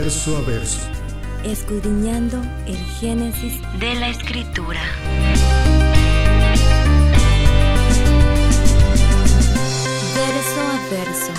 verso a verso, escudriñando el génesis de la Escritura. Verso a verso.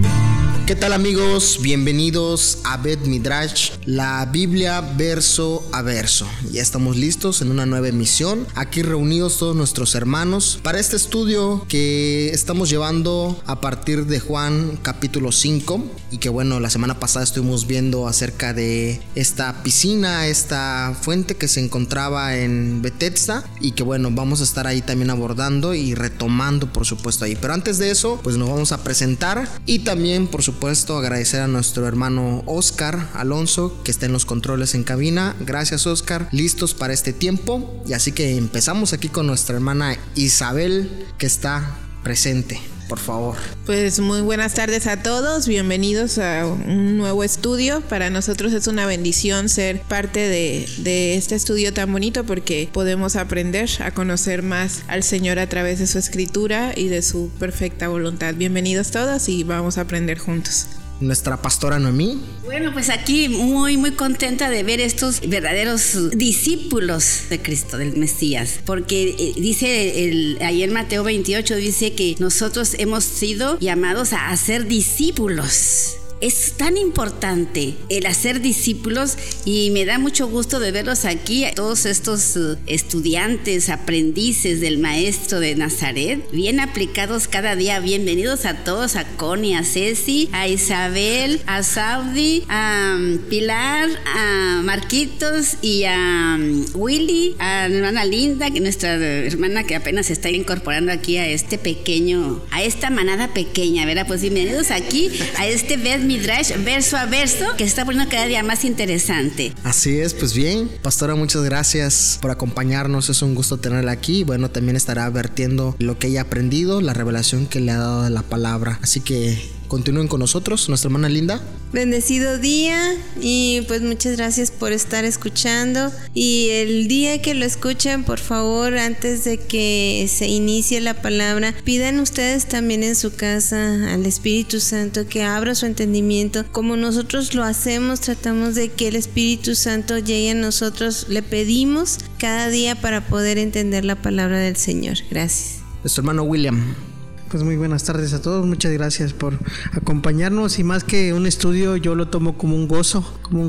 ¿Qué tal, amigos? Bienvenidos a Bet Midrash, la Biblia verso a verso. Ya estamos listos en una nueva emisión, aquí reunidos todos nuestros hermanos para este estudio que estamos llevando a partir de Juan capítulo 5, y que bueno, la semana pasada estuvimos viendo acerca de esta piscina, esta fuente que se encontraba en Bethesda, y que bueno, vamos a estar ahí también abordando y retomando, por supuesto, ahí. Pero antes de eso, pues nos vamos a presentar y también, por supuesto, agradecer a nuestro hermano Oscar Alonso, que está en los controles en cabina. Gracias, Oscar. Listos para este tiempo. Y así que empezamos aquí con nuestra hermana Isabel, que está presente. Por favor. Pues muy buenas tardes a todos, bienvenidos a un nuevo estudio. Para nosotros es una bendición ser parte de este estudio tan bonito, porque podemos aprender a conocer más al Señor a través de su escritura y de su perfecta voluntad. Bienvenidos todos y vamos a aprender juntos. Nuestra pastora Noemí. Bueno, pues aquí muy contenta de ver estos verdaderos discípulos de Cristo, del Mesías, porque dice ahí en Mateo 28, dice que nosotros hemos sido llamados a hacer discípulos. Es tan importante el hacer discípulos, y me da mucho gusto de verlos aquí, todos estos estudiantes, aprendices del maestro de Nazaret, bien aplicados cada día. Bienvenidos a todos, a Connie, a Ceci, a Isabel, a Saudi, a Pilar, a Marquitos y a Willy, a la hermana Linda, que nuestra hermana que apenas se está incorporando aquí a este pequeño, a esta manada pequeña, ¿verdad? Pues bienvenidos aquí a este Midrash verso a verso, que se está poniendo cada día más interesante. Así es, pues bien, pastora, muchas gracias por acompañarnos, es un gusto tenerla aquí. Bueno, también estará vertiendo lo que ella ha aprendido, la revelación que le ha dado de la palabra, así que continúen con nosotros, nuestra hermana Linda. Bendecido día, y pues muchas gracias por estar escuchando. Y el día que lo escuchen, por favor, antes de que se inicie la palabra, pidan ustedes también en su casa al Espíritu Santo que abra su entendimiento. Como nosotros lo hacemos, tratamos de que el Espíritu Santo llegue a nosotros. Le pedimos cada día para poder entender la palabra del Señor. Gracias. Nuestro hermano William. Pues muy buenas tardes a todos, muchas gracias por acompañarnos, y más que un estudio yo lo tomo como un gozo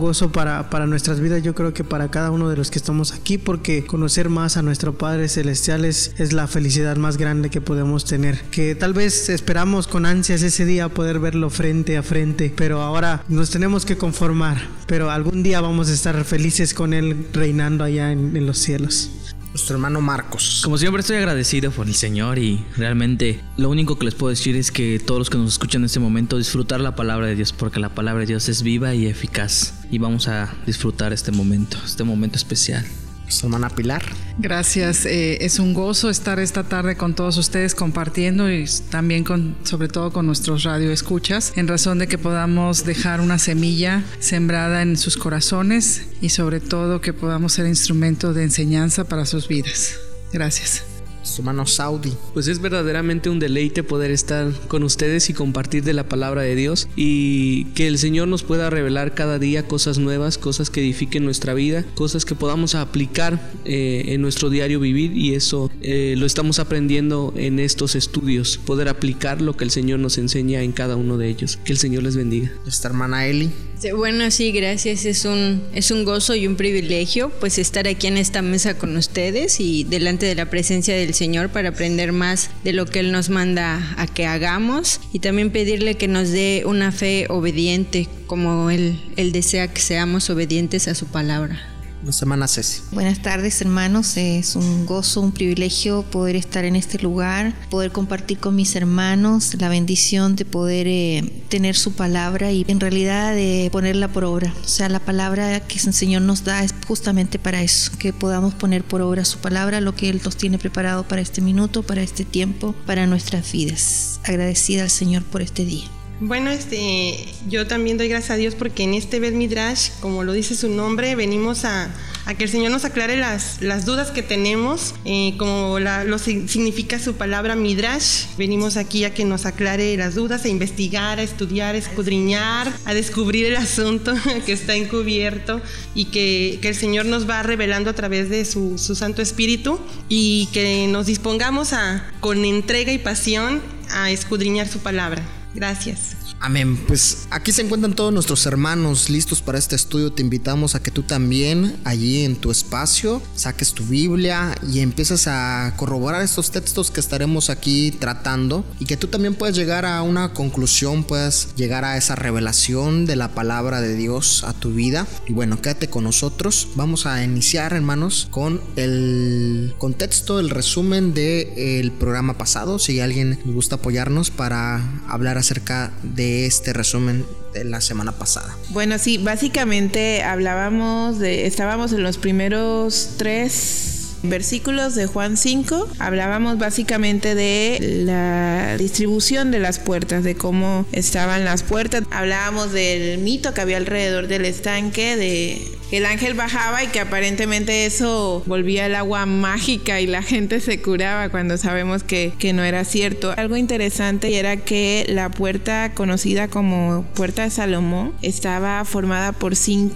para nuestras vidas. Yo creo que para cada uno de los que estamos aquí, porque conocer más a nuestro Padre Celestial es la felicidad más grande que podemos tener, que tal vez esperamos con ansias ese día poder verlo frente a frente, pero ahora nos tenemos que conformar, pero algún día vamos a estar felices con Él reinando allá en los cielos. Nuestro hermano Marcos. Como siempre, estoy agradecido por el Señor, y realmente lo único que les puedo decir es que todos los que nos escuchan en este momento, disfrutar la palabra de Dios, porque la palabra de Dios es viva y eficaz, y vamos a disfrutar este momento especial. Nuestra hermana Pilar. Gracias, es un gozo estar esta tarde con todos ustedes compartiendo, y también sobre todo con nuestros radioescuchas, en razón de que podamos dejar una semilla sembrada en sus corazones, y sobre todo que podamos ser instrumento de enseñanza para sus vidas. Gracias. Su hermano Saudi. Pues es verdaderamente un deleite poder estar con ustedes y compartir de la palabra de Dios, y que el Señor nos pueda revelar cada día cosas nuevas, cosas que edifiquen nuestra vida, cosas que podamos aplicar en nuestro diario vivir, y eso lo estamos aprendiendo en estos estudios, poder aplicar lo que el Señor nos enseña en cada uno de ellos. Que el Señor les bendiga. Nuestra hermana Eli. Bueno, sí, gracias. Es un gozo y un privilegio pues estar aquí en esta mesa con ustedes y delante de la presencia del Señor para aprender más de lo que Él nos manda a que hagamos, y también pedirle que nos dé una fe obediente, como Él desea que seamos obedientes a su palabra. Nuestra hermana Ceci. Buenas tardes, hermanos, es un gozo, un privilegio poder estar en este lugar, poder compartir con mis hermanos la bendición de poder tener su palabra y en realidad de ponerla por obra. O sea, la palabra que el Señor nos da es justamente para eso, que podamos poner por obra su palabra, lo que Él nos tiene preparado para este minuto, para este tiempo, para nuestras vidas. Agradecida al Señor por este día. Bueno, yo también doy gracias a Dios porque en este Bet Midrash, como lo dice su nombre, venimos a a que el Señor nos aclare las dudas que tenemos, como lo significa su palabra midrash. Venimos aquí a que nos aclare las dudas, a investigar, a estudiar, a escudriñar, a descubrir el asunto que está encubierto, y que el Señor nos va revelando a través de su Santo Espíritu, y que nos dispongamos con entrega y pasión a escudriñar su palabra. Gracias. Amén. Pues aquí se encuentran todos nuestros hermanos listos para este estudio. Te invitamos a que tú también, allí en tu espacio, saques tu Biblia y empieces a corroborar estos textos que estaremos aquí tratando, y que tú también puedas llegar a una conclusión, puedas llegar a esa revelación de la palabra de Dios a tu vida. Y bueno, quédate con nosotros. Vamos a iniciar, hermanos, con el contexto, el resumen del programa pasado. Si alguien le gusta apoyarnos para hablar acerca de este resumen de la semana pasada. Bueno, sí, básicamente estábamos en los primeros 3 versículos de Juan 5. Hablábamos básicamente de la distribución de las puertas, de cómo estaban las puertas. Hablábamos del mito que había alrededor del estanque, de que el ángel bajaba y que aparentemente eso volvía el agua mágica y la gente se curaba, cuando sabemos que no era cierto. Algo interesante era que la puerta conocida como Puerta de Salomón estaba formada por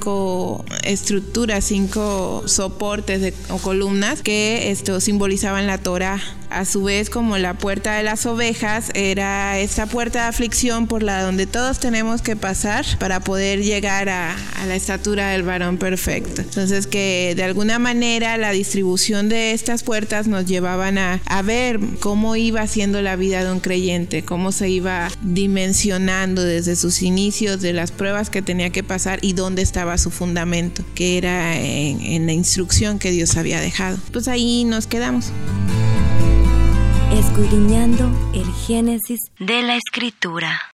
5 estructuras, 5 soportes o columnas que simbolizaban la Torá. A su vez, como la puerta de las ovejas era esta puerta de aflicción por la donde todos tenemos que pasar para poder llegar a la estatura del varón perfecto. Entonces, que de alguna manera la distribución de estas puertas nos llevaban a ver cómo iba siendo la vida de un creyente, cómo se iba dimensionando desde sus inicios, de las pruebas que tenía que pasar y dónde estaba su fundamento, que era en la instrucción que Dios había dejado. Pues ahí nos quedamos. Escudriñando el Génesis de la Escritura.